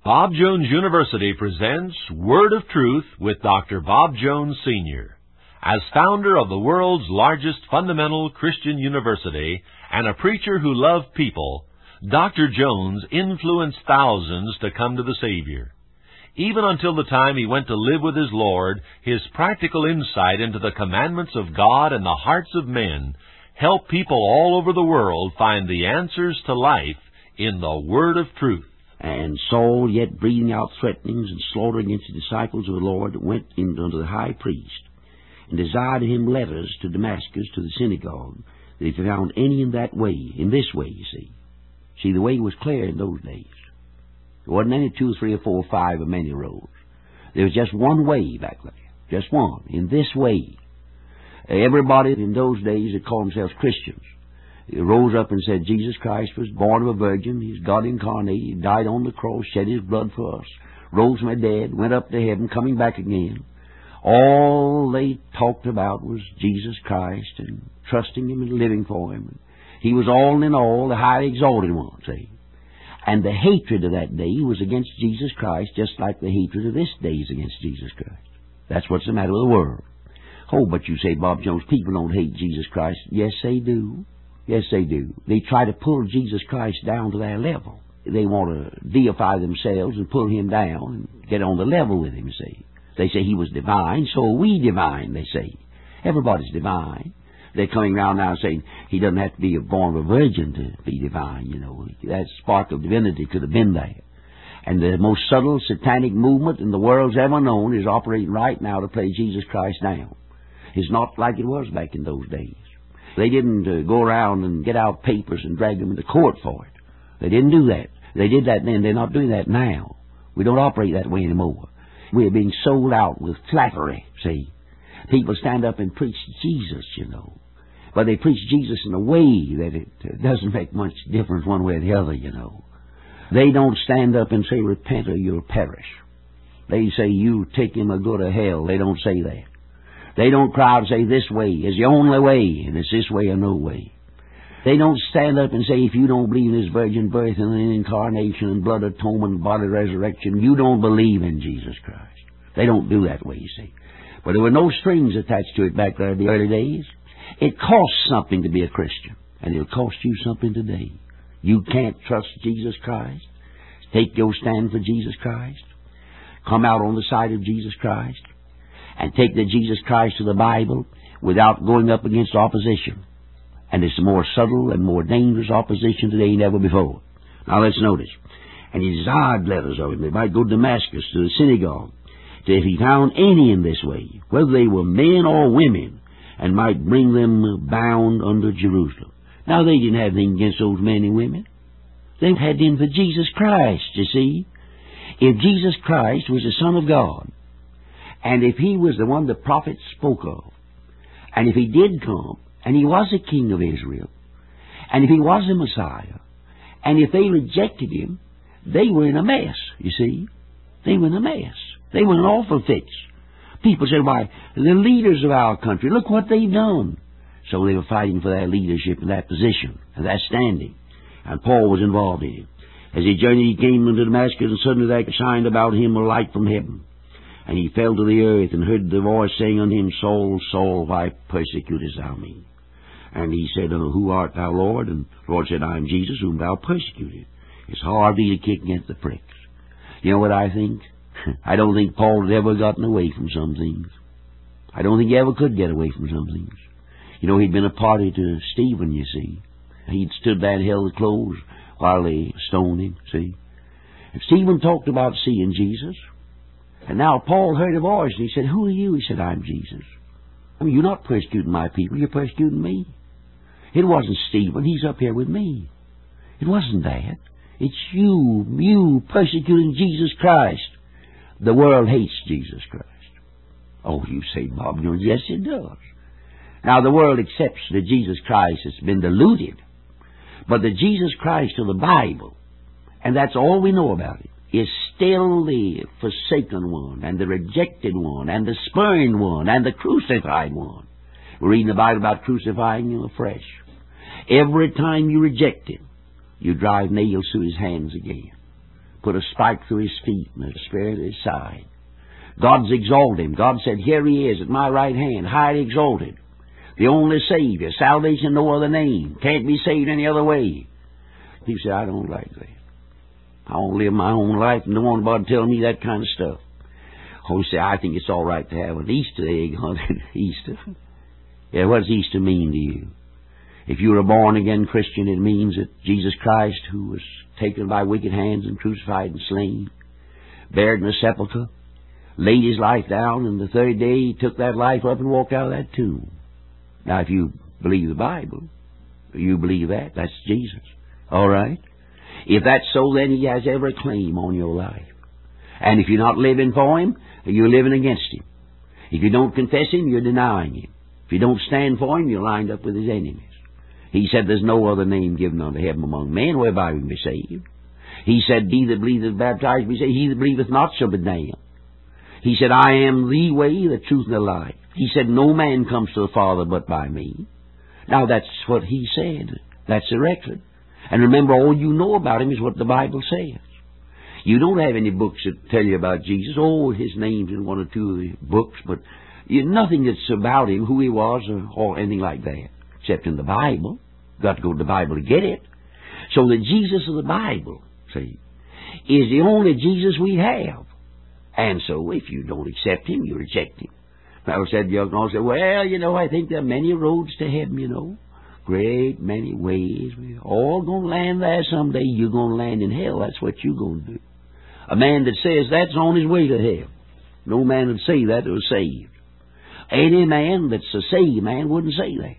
Bob Jones University presents Word of Truth with Dr. Bob Jones, Sr. As founder of the world's largest fundamental Christian university and a preacher who loved people, Dr. Jones influenced thousands to come to the Savior. Even until the time he went to live with his Lord, his practical insight into the commandments of God and the hearts of men helped people all over the world find the answers to life in the Word of Truth. And Saul, yet breathing out threatenings and slaughter against the disciples of the Lord, went in unto the high priest, and desired of him letters to Damascus, to the synagogue, that if he found any in that way, in this way, you see. See, the way was clear in those days. There wasn't any 2 or 3 or 4 or 5 or many roads. There was just one way back there, just one, in this way. Everybody in those days that called themselves Christians, he rose up and said, Jesus Christ was born of a virgin. He's God incarnate. He died on the cross, shed His blood for us, rose from the dead, went up to heaven, coming back again. All they talked about was Jesus Christ and trusting Him and living for Him. He was all in all, the highly exalted one, see. And the hatred of that day was against Jesus Christ, just like the hatred of this day is against Jesus Christ. That's what's the matter with the world. Oh, but you say, Bob Jones, people don't hate Jesus Christ. Yes, they do. Yes, they do. They try to pull Jesus Christ down to their level. They want to deify themselves and pull Him down and get on the level with Him, see. They say He was divine, so are we divine, they say. Everybody's divine. They're coming around now saying He doesn't have to be born of a virgin to be divine, you know. That spark of divinity could have been there. And the most subtle satanic movement in the world's ever known is operating right now to play Jesus Christ down. It's not like it was back in those days. They didn't go around and get out papers and drag them into court for it. They didn't do that. They did that then. They're not doing that now. We don't operate that way anymore. We're being sold out with flattery, see. People stand up and preach Jesus, you know. But they preach Jesus in a way that it doesn't make much difference one way or the other, you know. They don't stand up and say, repent or you'll perish. They say, you take him or go to hell. They don't say that. They don't cry and say, this way is the only way, and it's this way or no way. They don't stand up and say, if you don't believe in His virgin birth and the incarnation and blood atonement and body resurrection, you don't believe in Jesus Christ. They don't do that way, you see. But there were no strings attached to it back there in the early days. It costs something to be a Christian, and it'll cost you something today. You can't trust Jesus Christ. Take your stand for Jesus Christ. Come out on the side of Jesus Christ. And take the Jesus Christ of the Bible without going up against opposition. And it's a more subtle and more dangerous opposition today than ever before. Now let's notice. And he desired letters of him. They might go to Damascus, to the synagogue, to if he found any in this way, whether they were men or women, and might bring them bound under Jerusalem. Now they didn't have anything against those men and women. They had in for Jesus Christ, you see. If Jesus Christ was the Son of God, and if He was the one the prophets spoke of, and if He did come, and He was a King of Israel, and if He was a Messiah, and if they rejected Him, they were in a mess, you see. They were in a mess. They were in an awful fix. People said, why, the leaders of our country, look what they've done. So they were fighting for that leadership and that position and that standing. And Paul was involved in it. As he journeyed, he came into Damascus, and suddenly there shined about him a light from heaven. And he fell to the earth and heard the voice saying unto him, Saul, Saul, why persecutest thou me? And he said, who art thou, Lord? And the Lord said, I am Jesus, whom thou persecutest. It's hard for you to kick against the pricks. You know what I think? I don't think Paul had ever gotten away from some things. I don't think he ever could get away from some things. You know, he'd been a party to Stephen, you see. He'd stood there and held the clothes while they stoned him, see. And Stephen talked about seeing Jesus. And now Paul heard a voice, and he said, who are you? He said, I'm Jesus. I mean, you're not persecuting my people, you're persecuting me. It wasn't Stephen, he's up here with me. It wasn't that. It's you persecuting Jesus Christ. The world hates Jesus Christ. Oh, you say, Bob Jones, yes, it does. Now, the world accepts that Jesus Christ has been diluted. But the Jesus Christ of the Bible, and that's all we know about it, is still the forsaken one, and the rejected one, and the spurned one, and the crucified one. We're reading the Bible about crucifying him afresh. Every time you reject him, you drive nails through his hands again. put a spike through his feet and a spear at his side. God's exalted him. God said, here he is at my right hand, highly exalted. The only Savior. Salvation, no other name. Can't be saved any other way. He said, I don't like that. I want to live my own life and don't want anybody telling me that kind of stuff. Oh, he said, I think it's all right to have an Easter egg hunted. Easter. Yeah, what does Easter mean to you? If you're a born-again Christian, it means that Jesus Christ, who was taken by wicked hands and crucified and slain, buried in a sepulchre, laid his life down, and the third day he took that life up and walked out of that tomb. Now, if you believe the Bible, you believe that, that's Jesus. All right? If that's so, then he has every claim on your life. And if you're not living for him, you're living against him. If you don't confess him, you're denying him. If you don't stand for him, you're lined up with his enemies. He said, there's no other name given unto heaven among men whereby we can be saved. He said, he that believeth is baptized be saved. He that believeth not shall be damned. He said, I am the way, the truth, and the life. He said, no man comes to the Father but by me. Now, that's what he said. That's the record. And remember, all you know about him is what the Bible says. You don't have any books that tell you about Jesus. Oh, his name's in one or two of the books, but nothing that's about him, who he was, or anything like that, except in the Bible. You've got to go to the Bible to get it. So the Jesus of the Bible, see, is the only Jesus we have. And so if you don't accept him, you reject him. I said, you know, well, I think there are many roads to heaven, Great many ways. We're all going to land there someday. You're going to land in hell. That's what you're going to do. A man that says that's on his way to hell. No man would say that was saved. Any man that's a saved man wouldn't say that.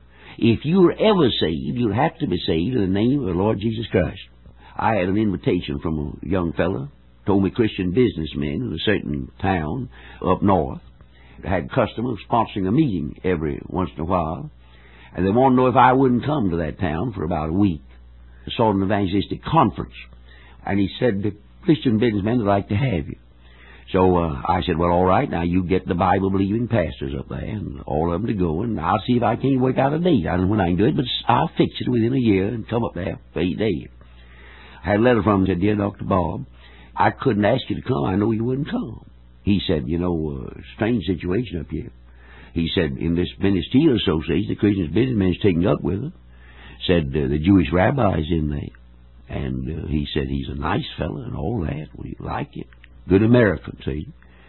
If you were ever saved, you'd have to be saved in the name of the Lord Jesus Christ. I had an invitation from a young fellow, told me Christian businessmen in a certain town up north had customers sponsoring a meeting every once in a while, and they wanted to know if I wouldn't come to that town for about a week. A sort of an evangelistic conference. And he said, the Christian businessmen would like to have you. So I said, well, all right, now you get the Bible-believing pastors up there, and all of them to go, and I'll see if I can't work out a date. I don't know when I can do it, but I'll fix it within a year and come up there for 8 days. I had a letter from him that said, dear Dr. Bob, I couldn't ask you to come. I know you wouldn't come. He said, strange situation up here. He said, in this Venice Steel Association, the Christian businessmen is taken up with it. Said the Jewish rabbi's in there. And he said he's a nice fellow and all that. We like it. Good American, see?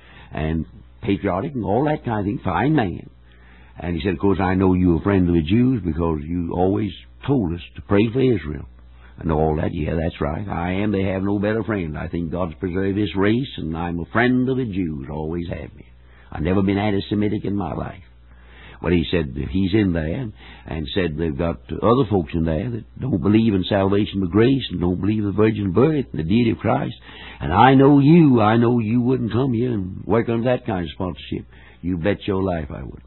And patriotic and all that kind of thing. Fine man. And he said, of course, I know you're a friend of the Jews because you always told us to pray for Israel. I know all that. Yeah, that's right. I am. They have no better friend. I think God's preserved this race, and I'm a friend of the Jews. Always have been. I've never been anti-Semitic in my life. Well, he said he's in there, and said they've got other folks in there that don't believe in salvation by grace and don't believe in the virgin birth and the deity of Christ. And I know you wouldn't come here and work on that kind of sponsorship. You bet your life I would.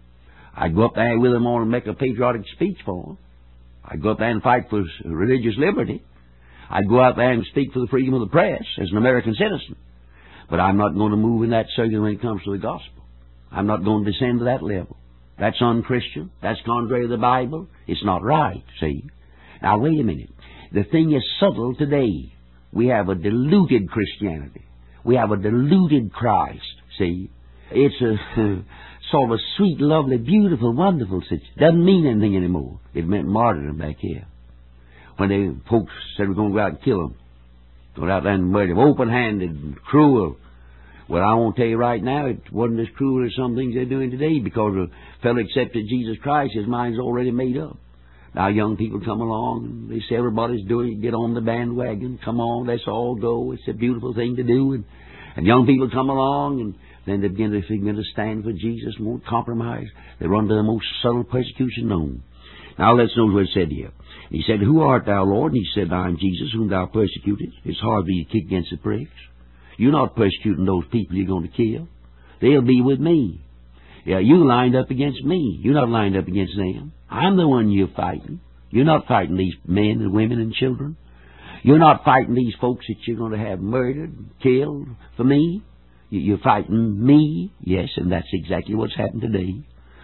I'd go up there with them and make a patriotic speech for them. I'd go up there and fight for religious liberty. I'd go out there and speak for the freedom of the press as an American citizen. But I'm not going to move in that circle when it comes to the gospel. I'm not going to descend to that level. That's unchristian. That's contrary to the Bible. It's not right, see. Now, wait a minute. The thing is subtle today. We have a diluted Christianity. We have a diluted Christ, see. It's a sort of a sweet, lovely, beautiful, wonderful situation. Doesn't mean anything anymore. It meant martyrdom back here. When the folks said we're going to go out and kill them. Go out there and murder them. Open-handed and cruel. Well, I won't tell you right now, it wasn't as cruel as some things they're doing today because a fellow accepted Jesus Christ, his mind's already made up. Now young people come along and they say everybody's doing it, get on the bandwagon, come on, let's all go, it's a beautiful thing to do. And young people come along and then they begin to stand for Jesus and won't compromise. They run to the most subtle persecution known. Now let's know what it said here. He said, who art thou, Lord? And he said, I am Jesus, whom thou persecutest. It's hard for you to kick against the pricks. You're not persecuting those people you're going to kill. They'll be with me. Yeah, you lined up against me. You're not lined up against them. I'm the one you're fighting. You're not fighting these men and women and children. You're not fighting these folks that you're going to have murdered, killed for me. You're fighting me. Yes, and that's exactly what's happened today.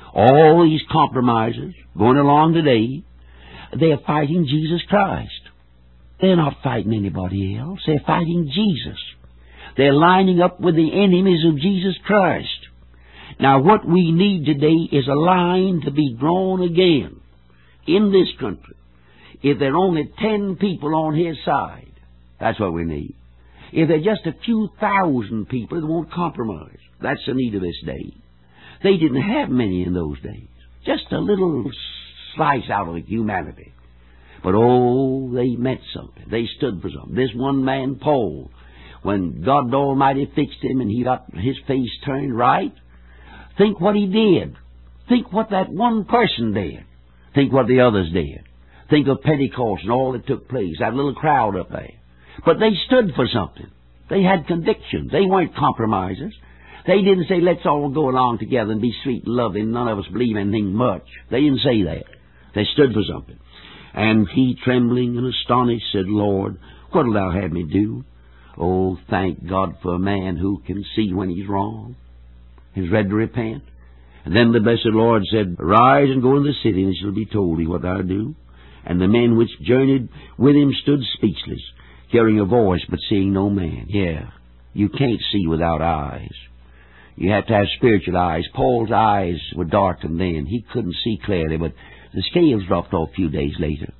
All these compromisers going along today, they're fighting Jesus Christ. They're not fighting anybody else. They're fighting Jesus. They're lining up with the enemies of Jesus Christ. Now, what we need today is a line to be drawn again in this country. If there are only 10 people on His side, that's what we need. If there are just a few thousand people that won't compromise, that's the need of this day. They didn't have many in those days. Just a little slice out of humanity. But, oh, they meant something. They stood for something. This one man, Paul, when God Almighty fixed him and he got his face turned right, think what he did. Think what that one person did. Think what the others did. Think of Pentecost and all that took place, that little crowd up there. But they stood for something. They had conviction. They weren't compromisers. They didn't say, let's all go along together and be sweet and loving. None of us believe anything much. They didn't say that. They stood for something. And he, trembling and astonished, said, Lord, what'll thou have me do? Oh, thank God for a man who can see when he's wrong. He's ready to repent. And then the blessed Lord said, Arise and go in the city, and it shall be told thee what thou do. And the men which journeyed with him stood speechless, hearing a voice, but seeing no man. Yeah, you can't see without eyes. You have to have spiritual eyes. Paul's eyes were darkened then. He couldn't see clearly, but the scales dropped off a few days later.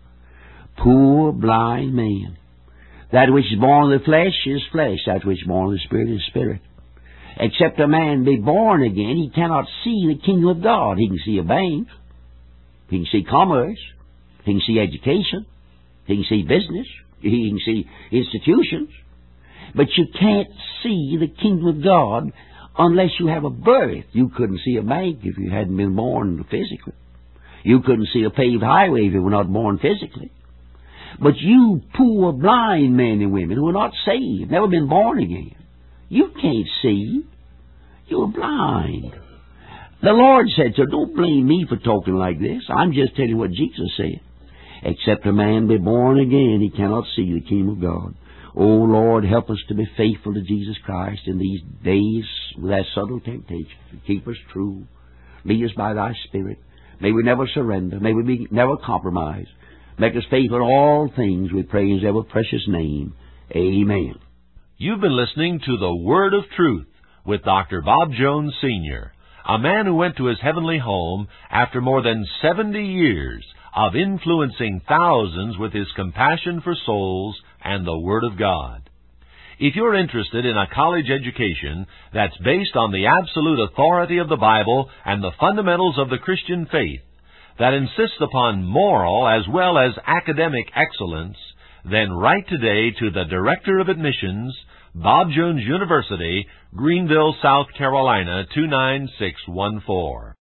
Poor blind man. That which is born of the flesh is flesh. That which is born of the Spirit is spirit. Except a man be born again, he cannot see the kingdom of God. He can see a bank. He can see commerce. He can see education. He can see business. He can see institutions. But you can't see the kingdom of God unless you have a birth. You couldn't see a bank if you hadn't been born physically. You couldn't see a paved highway if you were not born physically. But you poor blind men and women who are not saved, never been born again, you can't see. You're blind. The Lord said so. Don't blame me for talking like this. I'm just telling you what Jesus said. Except a man be born again, he cannot see the kingdom of God. Oh, Lord, help us to be faithful to Jesus Christ in these days with that subtle temptation. Keep us true. Lead us by Thy Spirit. May we never surrender. May we never compromise. Make us faithful in all things, we pray in His ever precious name. Amen. You've been listening to The Word of Truth with Dr. Bob Jones, Sr., a man who went to his heavenly home after more than 70 years of influencing thousands with his compassion for souls and the Word of God. If you're interested in a college education that's based on the absolute authority of the Bible and the fundamentals of the Christian faith, that insists upon moral as well as academic excellence, then write today to the Director of Admissions, Bob Jones University, Greenville, South Carolina, 29614.